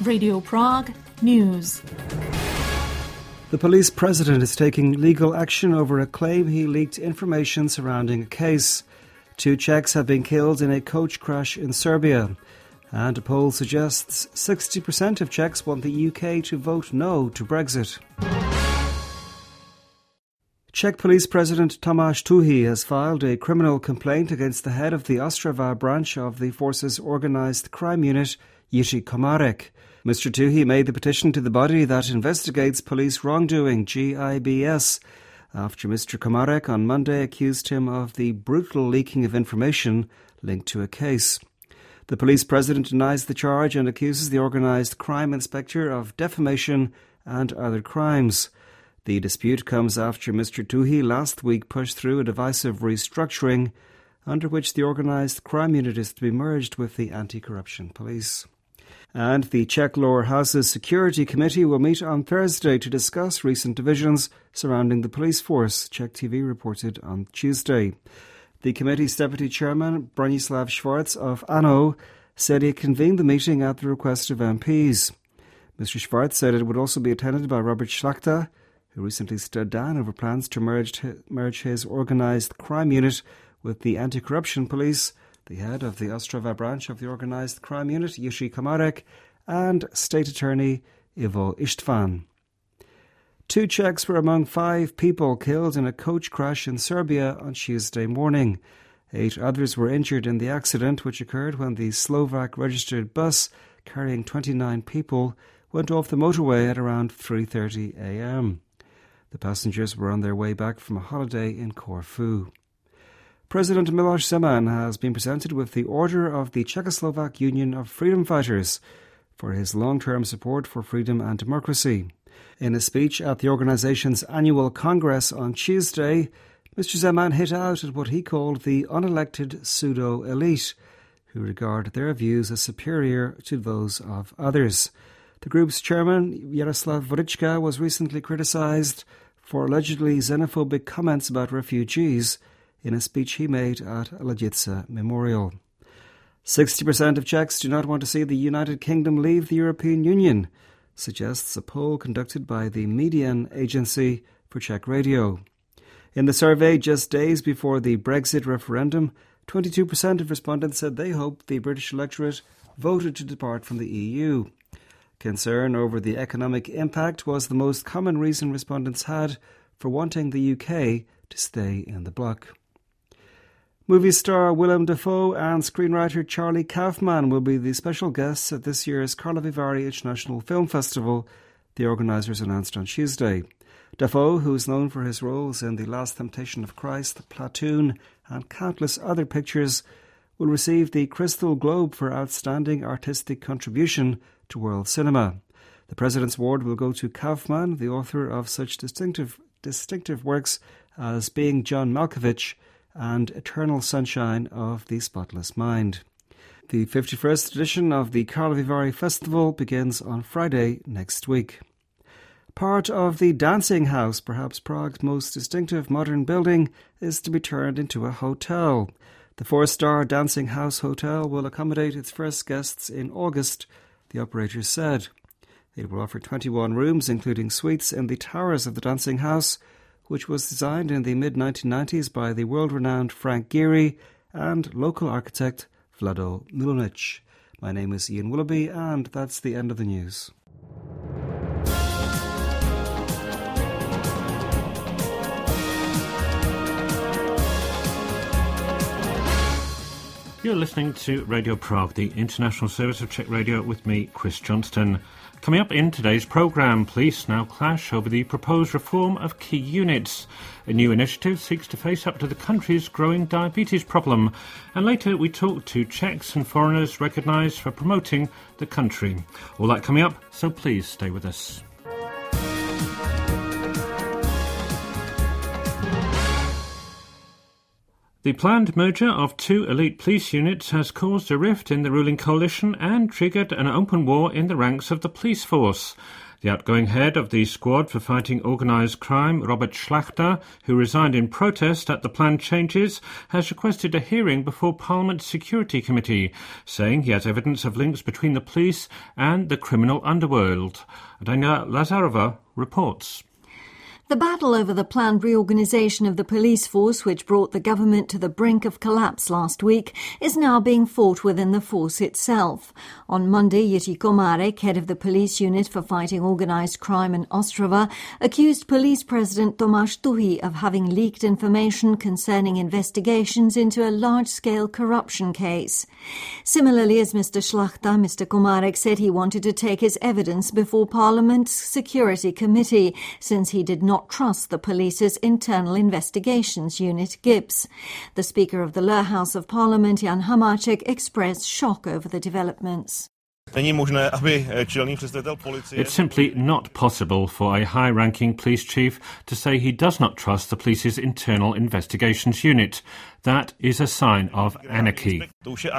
Radio Prague News. The police president is taking legal action over a claim he leaked information surrounding a case. 2 Czechs have been killed in a coach crash in Serbia. And a poll suggests 60% of Czechs want the UK to vote no to Brexit. Czech Police President Tomáš Tuhý has filed a criminal complaint against the head of the Ostrava branch of the force's organised crime unit, Jiří Komárek. Mr. Tuhý made the petition to the body that investigates police wrongdoing, GIBS, after Mr. Komárek on Monday accused him of the brutal leaking of information linked to a case. The police president denies the charge and accuses the organised crime inspector of defamation and other crimes. The dispute comes after Mr. Tuhý last week pushed through a divisive restructuring under which the organised crime unit is to be merged with the anti-corruption police. And the Czech Lower House's Security Committee will meet on Thursday to discuss recent divisions surrounding the police force, Czech TV reported on Tuesday. The committee's deputy chairman, Bronislav Schwarz of ANO, said he convened the meeting at the request of MPs. Mr. Schwarz said it would also be attended by Robert Šlachta, who recently stood down over plans to merge his organised crime unit with the anti-corruption police, the head of the Ostrava branch of the organised crime unit, Jiří Komárek, and State Attorney Ivo Istvan. 2 Czechs were among 5 people killed in a coach crash in Serbia on Tuesday morning. 8 others were injured in the accident, which occurred when the Slovak-registered bus carrying 29 people went off the motorway at around 3:30 a.m. The passengers were on their way back from a holiday in Corfu. President Miloš Zeman has been presented with the Order of the Czechoslovak Union of Freedom Fighters for his long-term support for freedom and democracy. In a speech at the organisation's annual congress on Tuesday, Mr. Zeman hit out at what he called the unelected pseudo-elite, who regard their views as superior to those of others. The group's chairman, Jaroslav Vodička, was recently criticised for allegedly xenophobic comments about refugees in a speech he made at Leditsa Memorial. 60% of Czechs do not want to see the United Kingdom leave the European Union, suggests a poll conducted by the Median Agency for Czech Radio. In the survey just days before the Brexit referendum, 22% of respondents said they hoped the British electorate voted to depart from the EU. Concern over the economic impact was the most common reason respondents had for wanting the UK to stay in the bloc. Movie star Willem Dafoe and screenwriter Charlie Kaufman will be the special guests at this year's Karlovy Vary International Film Festival, the organisers announced on Tuesday. Dafoe, who is known for his roles in The Last Temptation of Christ, Platoon and countless other pictures, will receive the Crystal Globe for Outstanding Artistic Contribution to World Cinema. The President's Award will go to Kaufman, the author of such distinctive works as Being John Malkovich and Eternal Sunshine of the Spotless Mind. The 51st edition of the Karlovy Vary Festival begins on Friday next week. Part of the Dancing House, perhaps Prague's most distinctive modern building, is to be turned into a hotel. The 4-star Dancing House Hotel will accommodate its first guests in August, the operators said. It will offer 21 rooms, including suites in the towers of the Dancing House, which was designed in the mid-1990s by the world-renowned Frank Gehry and local architect Vlado Milunic. My name is Ian Willoughby, and that's the end of the news. You're listening to Radio Prague, the international service of Czech Radio, with me, Chris Johnston. Coming up in today's programme, police now clash over the proposed reform of key units. A new initiative seeks to face up to the country's growing diabetes problem. And later we talk to Czechs and foreigners recognised for promoting the country. All that coming up, so please stay with us. The planned merger of 2 elite police units has caused a rift in the ruling coalition and triggered an open war in the ranks of the police force. The outgoing head of the Squad for Fighting Organised Crime, Robert Szlachta, who resigned in protest at the planned changes, has requested a hearing before Parliament's Security Committee, saying he has evidence of links between the police and the criminal underworld. Daniela Lazarova reports. The battle over the planned reorganisation of the police force, which brought the government to the brink of collapse last week, is now being fought within the force itself. On Monday, Jiří Komárek, head of the police unit for fighting organised crime in Ostrava, accused police president Tomáš Tuhý of having leaked information concerning investigations into a large-scale corruption case. Similarly, as Mr. Szlachta, Mr. Komárek said he wanted to take his evidence before Parliament's Security Committee, since he did not trust the police's Internal Investigations Unit, GIPS. The Speaker of the Lower House of Parliament, Jan Hamáček, expressed shock over the developments. It's simply not possible for a high-ranking police chief to say he does not trust the police's Internal Investigations Unit. That is a sign of anarchy.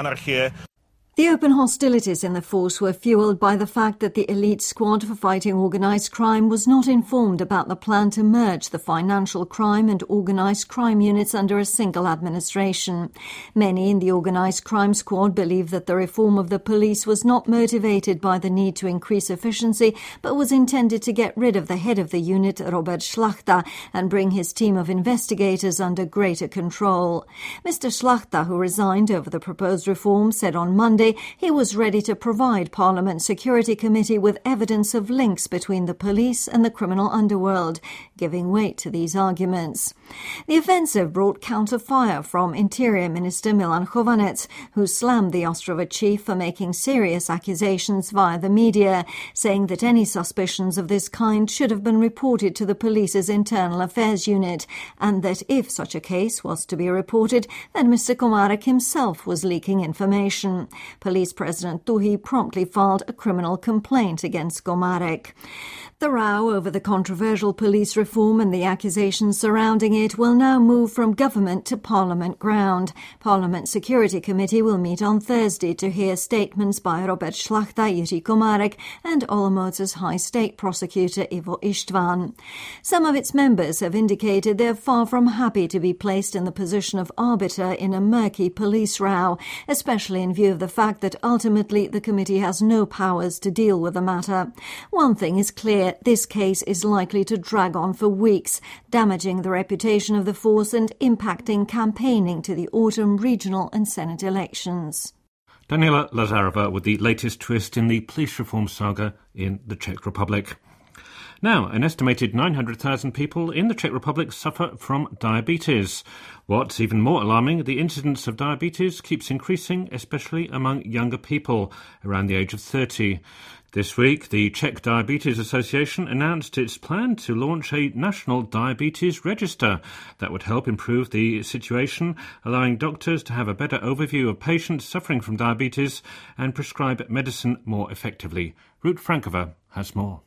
The open hostilities in the force were fuelled by the fact that the elite squad for fighting organised crime was not informed about the plan to merge the financial crime and organised crime units under a single administration. Many in the organised crime squad believe that the reform of the police was not motivated by the need to increase efficiency, but was intended to get rid of the head of the unit, Robert Szlachta, and bring his team of investigators under greater control. Mr. Szlachta, who resigned over the proposed reform, said on Monday he was ready to provide Parliament Security Committee with evidence of links between the police and the criminal underworld, giving weight to these arguments. The offensive brought counter-fire from Interior Minister Milan Chovanec, who slammed the Ostrava chief for making serious accusations via the media, saying that any suspicions of this kind should have been reported to the police's Internal Affairs Unit, and that if such a case was to be reported, then Mr. Komárek himself was leaking information. Police President Tuhý promptly filed a criminal complaint against Komárek. The row over the controversial police reform and the accusations surrounding it will now move from government to Parliament ground. Parliament Security Committee will meet on Thursday to hear statements by Robert Szlachta, Jiří Komárek and Olomouc's High State Prosecutor Ivo István. Some of its members have indicated they're far from happy to be placed in the position of arbiter in a murky police row, especially in view of the fact that ultimately the committee has no powers to deal with the matter. One thing is clear. This case is likely to drag on for weeks, damaging the reputation of the force and impacting campaigning to the autumn regional and Senate elections. Daniela Lazarova with the latest twist in the police reform saga in the Czech Republic. Now, an estimated 900,000 people in the Czech Republic suffer from diabetes. What's even more alarming, the incidence of diabetes keeps increasing, especially among younger people around the age of 30. This week, the Czech Diabetes Association announced its plan to launch a national diabetes register that would help improve the situation, allowing doctors to have a better overview of patients suffering from diabetes and prescribe medicine more effectively. Ruth Frankova has more.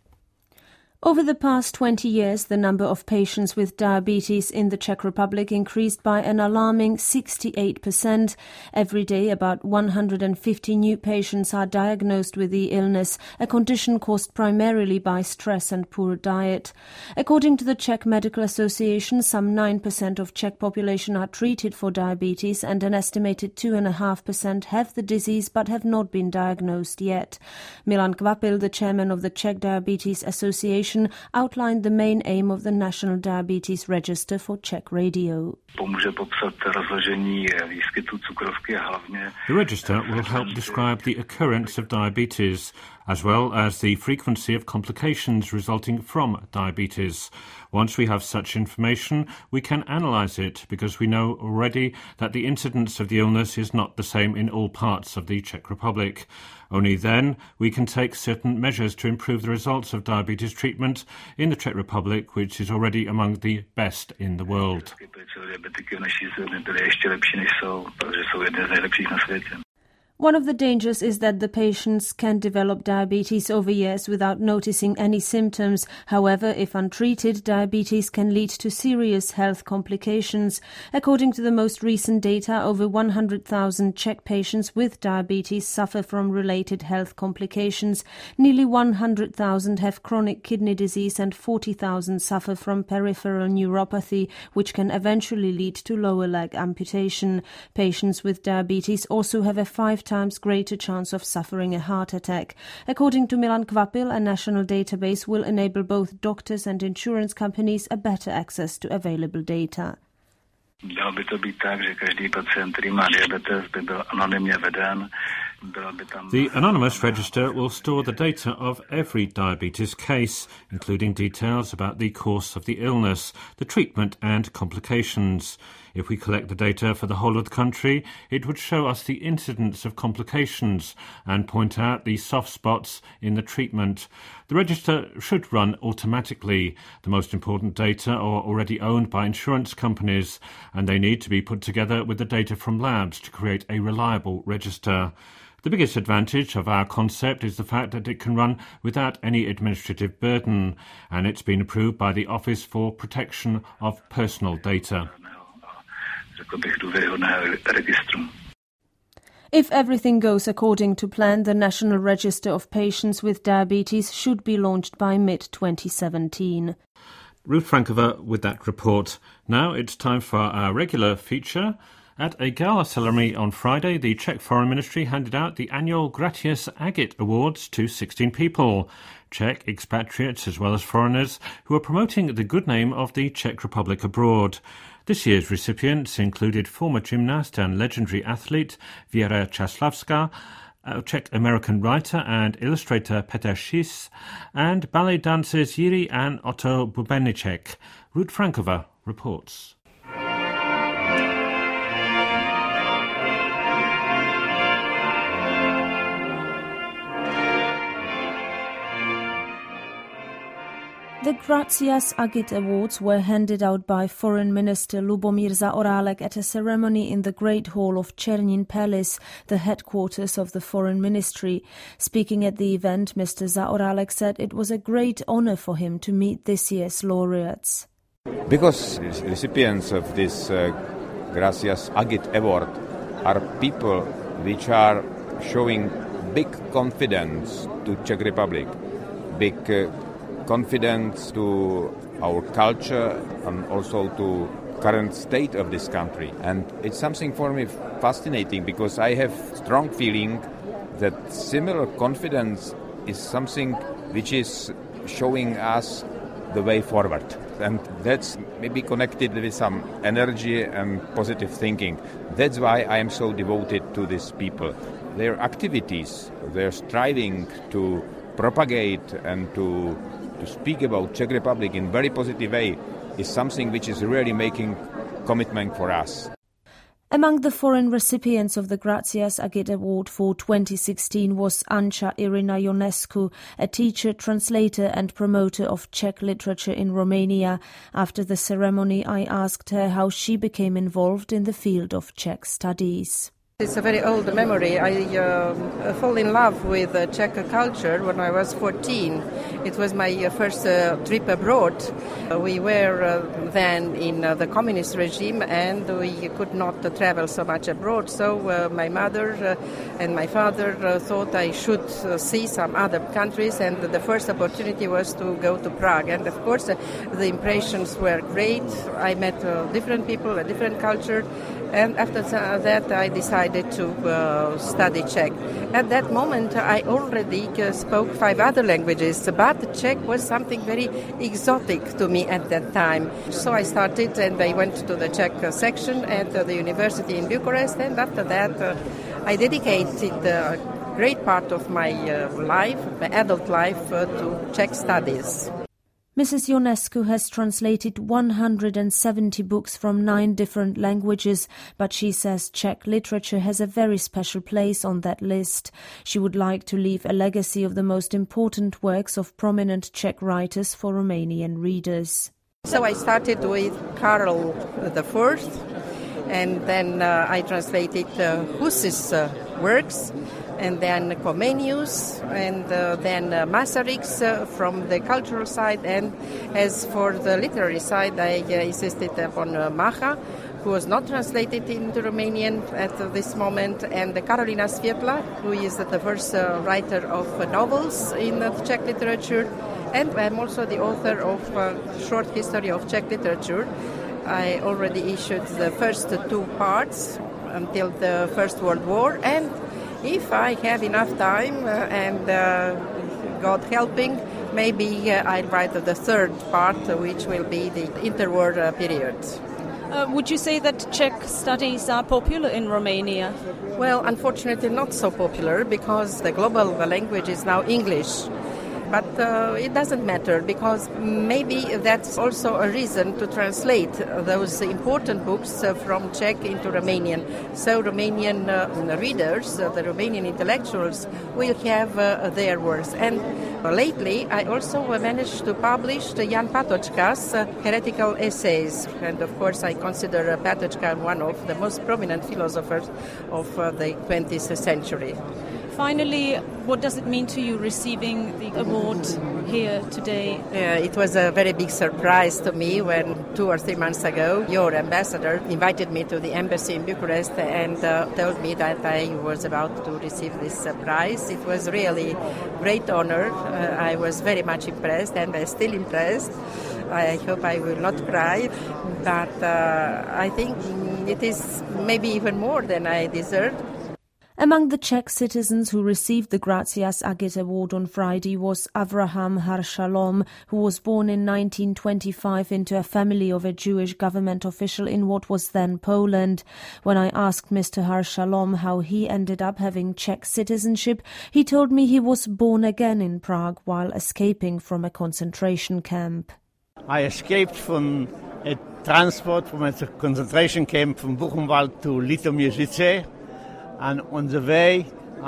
Over the past 20 years, the number of patients with diabetes in the Czech Republic increased by an alarming 68%. Every day, about 150 new patients are diagnosed with the illness, a condition caused primarily by stress and poor diet. According to the Czech Medical Association, some 9% of Czech population are treated for diabetes and an estimated 2.5% have the disease but have not been diagnosed yet. Milan Kvapil, the chairman of the Czech Diabetes Association, outlined the main aim of the National Diabetes Register for Czech Radio. The register will help describe the occurrence of diabetes, as well as the frequency of complications resulting from diabetes. Once we have such information, we can analyse it, because we know already that the incidence of the illness is not the same in all parts of the Czech Republic. Only then we can take certain measures to improve the results of diabetes treatment in the Czech Republic, which is already among the best in the world. One of the dangers is that the patients can develop diabetes over years without noticing any symptoms. However, if untreated, diabetes can lead to serious health complications. According to the most recent data, over 100,000 Czech patients with diabetes suffer from related health complications. Nearly 100,000 have chronic kidney disease and 40,000 suffer from peripheral neuropathy, which can eventually lead to lower leg amputation. Patients with diabetes also have a 5 times greater chance of suffering a heart attack. According to Milan Kvapil, a national database will enable both doctors and insurance companies a better access to available data. Mělo by to být tak, že každý pacient, který má diabetes, by byl anonymně veden. The anonymous register will store the data of every diabetes case, including details about the course of the illness, the treatment and complications. If we collect the data for the whole of the country, it would show us the incidence of complications and point out the soft spots in the treatment. The register should run automatically. The most important data are already owned by insurance companies, and they need to be put together with the data from labs to create a reliable register. The biggest advantage of our concept is the fact that it can run without any administrative burden, and it's been approved by the Office for Protection of Personal Data. If everything goes according to plan, the National Register of Patients with Diabetes should be launched by mid-2017. Ruth Frankova with that report. Now it's time for our regular feature. At a gala ceremony on Friday, the Czech Foreign Ministry handed out the annual Gratias Agit Awards to 16 people, Czech expatriates as well as foreigners, who are promoting the good name of the Czech Republic abroad. This year's recipients included former gymnast and legendary athlete Věra Čáslavská, Czech-American writer and illustrator Petr Schiss, and ballet dancers Jiří and Otto Bubenicek. Ruth Frankova reports. The Gratias Agit Awards were handed out by Foreign Minister Lubomír Zaorálek at a ceremony in the Great Hall of Černín Palace, the headquarters of the Foreign Ministry. Speaking at the event, Mr. Zaorálek said it was a great honor for him to meet this year's laureates. Because recipients of this Gratias Agit Award are people which are showing big confidence to Czech Republic, big confidence to our culture and also to current state of this country. And it's something for me fascinating because I have strong feeling that similar confidence is something which is showing us the way forward. And that's maybe connected with some energy and positive thinking. That's why I am so devoted to these people. Their activities, their striving to propagate and to speak about Czech Republic in very positive way is something which is really making commitment for us. Among the foreign recipients of the Gratias Agit Award for 2016 was Anca Irina Ionescu, a teacher, translator and promoter of Czech literature in Romania. After the ceremony, I asked her how she became involved in the field of Czech studies. It's a very old memory. I fell in love with Czech culture when I was 14. It was my first trip abroad. We were then in the communist regime and we could not travel so much abroad. So my mother and my father thought I should see some other countries, and the first opportunity was to go to Prague. And of course the impressions were great. I met different people, a different culture. And after that, I decided to study Czech. At that moment, I already spoke 5 other languages, but Czech was something very exotic to me at that time. So I started and I went to the Czech section at the university in Bucharest. And after that, I dedicated a great part of my life, my adult life, to Czech studies. Mrs. Ionescu has translated 170 books from 9 different languages, but she says Czech literature has a very special place on that list. She would like to leave a legacy of the most important works of prominent Czech writers for Romanian readers. So I started with Karl I, And then I translated Huss's works, and then Comenius, and then Masaryk from the cultural side. And as for the literary side, I insisted upon Macha, who was not translated into Romanian at this moment, and Karolina Svietla, who is the first writer of novels in Czech literature. And I'm also the author of Short History of Czech Literature. I already issued the first 2 parts until the First World War, and if I have enough time and God helping, maybe I'll write the 3rd part, which will be the interwar period. Would you say that Czech studies are popular in Romania? Well, unfortunately not so popular, because the global language is now English. But it doesn't matter, because maybe that's also a reason to translate those important books from Czech into Romanian. So Romanian readers, the Romanian intellectuals, will have their works. And lately I also managed to publish Jan Patočka's heretical essays. And of course I consider Patočka one of the most prominent philosophers of the 20th century. Finally, what does it mean to you receiving the award here today? It was a very big surprise to me when 2 or 3 months ago your ambassador invited me to the embassy in Bucharest and told me that I was about to receive this prize. It was really a great honor. I was very much impressed, and I'm still impressed. I hope I will not cry, but I think it is maybe even more than I deserved. Among the Czech citizens who received the Gracias Agit Award on Friday was Avraham Har-Shalom, who was born in 1925 into a family of a Jewish government official in what was then Poland. When I asked Mr. Har-Shalom how he ended up having Czech citizenship, he told me he was born again in Prague while escaping from a concentration camp. I escaped from a transport from a concentration camp from Buchenwald to Litomierzyce. And on the way,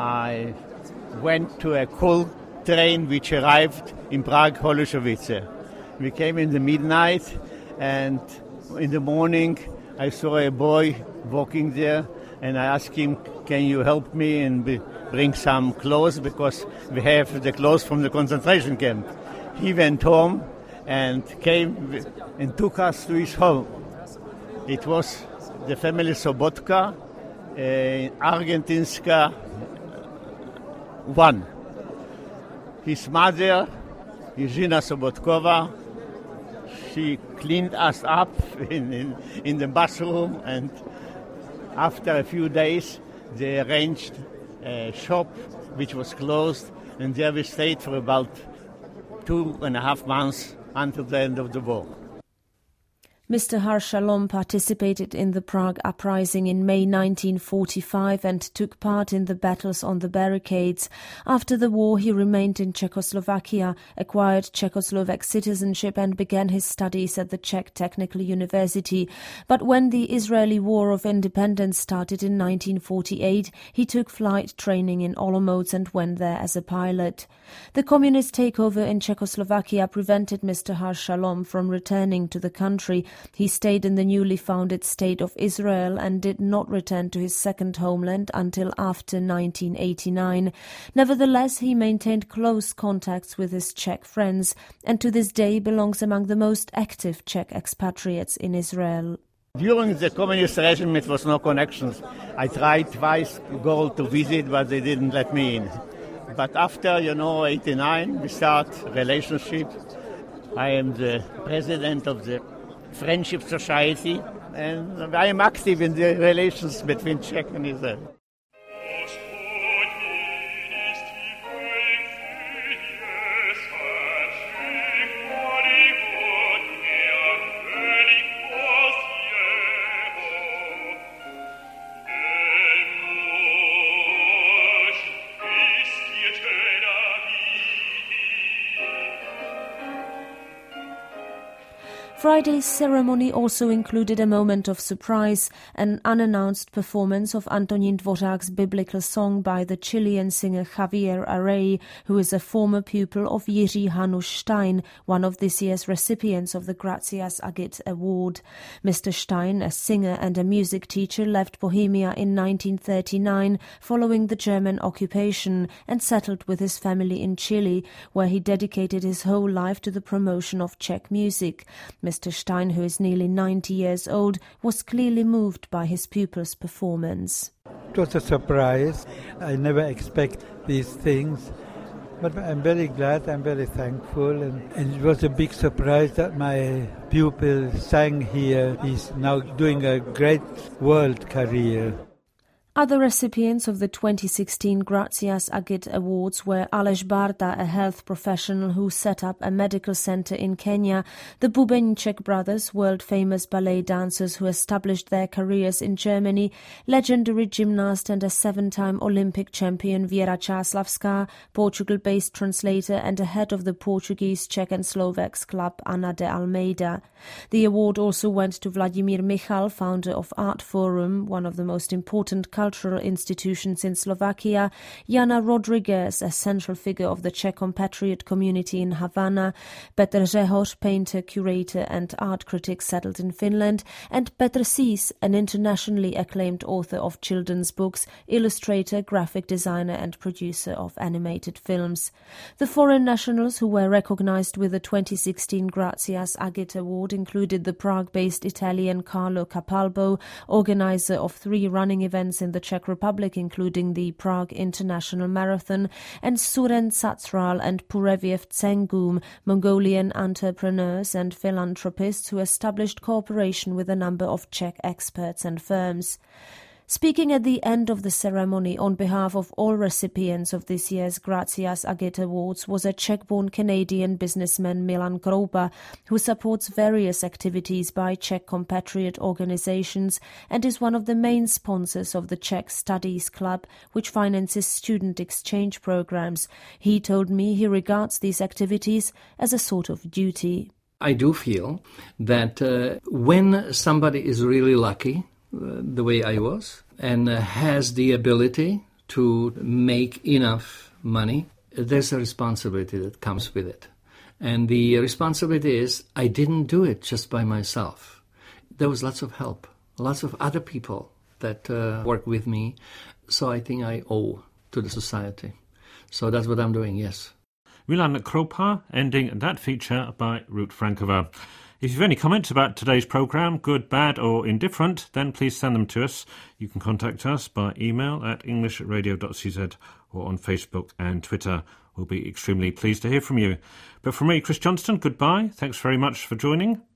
I went to a coal train which arrived in Prague, Holešovice. We came in the midnight, and in the morning I saw a boy walking there, and I asked him, can you help me and bring some clothes, because we have the clothes from the concentration camp. He went home and came and took us to his home. It was the family Sobotka, Argentinska 1. His mother, Irina Sobotkova, she cleaned us up in the bathroom, and after a few days they arranged a shop which was closed, and there we stayed for about 2.5 months until the end of the war. Mr. Har-Shalom participated in the Prague uprising in May 1945 and took part in the battles on the barricades. After the war, he remained in Czechoslovakia, acquired Czechoslovak citizenship and began his studies at the Czech Technical University. But when the Israeli War of Independence started in 1948, he took flight training in Olomouc and went there as a pilot. The communist takeover in Czechoslovakia prevented Mr. Har-Shalom from returning to the country. He stayed in the newly founded State of Israel and did not return to his second homeland until after 1989. Nevertheless, he maintained close contacts with his Czech friends and to this day belongs among the most active Czech expatriates in Israel. During the communist regime, it was no connections. I tried twice to go to visit, but they didn't let me in. But after, 89, we start relationship. I am the president of the Friendship Society, and I am active in the relations between Czech and Israel. Friday's ceremony also included a moment of surprise, an unannounced performance of Antonín Dvořák's biblical song by the Chilean singer Javier Arrey, who is a former pupil of Jiří Hanuš Stein, one of this year's recipients of the Gracias Agit Award. Mr. Stein, a singer and a music teacher, left Bohemia in 1939 following the German occupation and settled with his family in Chile, where he dedicated his whole life to the promotion of Czech music. Mr. Stein, who is nearly 90 years old, was clearly moved by his pupil's performance. It was a surprise. I never expect these things. But I'm very glad, I'm very thankful. And it was a big surprise that my pupil sang here. He's now doing a great world career. Other recipients of the 2016 Gracias Agit Awards were Aleš Barta, a health professional who set up a medical center in Kenya, the Bubeníček brothers, world-famous ballet dancers who established their careers in Germany, legendary gymnast and a 7-time Olympic champion Věra Čáslavská, Portugal-based translator and a head of the Portuguese, Czech and Slovaks club Ana de Almeida. The award also went to Vladimír Michal, founder of Art Forum, one of the most important cultural institutions in Slovakia, Jana Rodriguez, a central figure of the Czech compatriot community in Havana, Petr Řehoř, painter, curator and art critic settled in Finland, and Petr Sis, an internationally acclaimed author of children's books, illustrator, graphic designer and producer of animated films. The foreign nationals who were recognized with the 2016 Gracias Agit Award included the Prague-based Italian Carlo Capalbo, organizer of 3 running events in the Czech Republic, including the Prague International Marathon, and Suren Tsatsral and Pureviev Tsengum, Mongolian entrepreneurs and philanthropists who established cooperation with a number of Czech experts and firms. Speaking at the end of the ceremony on behalf of all recipients of this year's Gracias Agit Awards was a Czech-born Canadian businessman Milan Kroupa, who supports various activities by Czech compatriot organizations and is one of the main sponsors of the Czech Studies Club, which finances student exchange programs. He told me he regards these activities as a sort of duty. I do feel that when somebody is really lucky, the way I was, and has the ability to make enough money, there's a responsibility that comes with it. And the responsibility is I didn't do it just by myself. There was lots of help, lots of other people that work with me. So I think I owe to the society. So that's what I'm doing, yes. Milan Kroupa, ending that feature by Ruth Frankova. If you have any comments about today's programme, good, bad or indifferent, then please send them to us. You can contact us by email at english@radio.cz or on Facebook and Twitter. We'll be extremely pleased to hear from you. But from me, Chris Johnston, goodbye. Thanks very much for joining.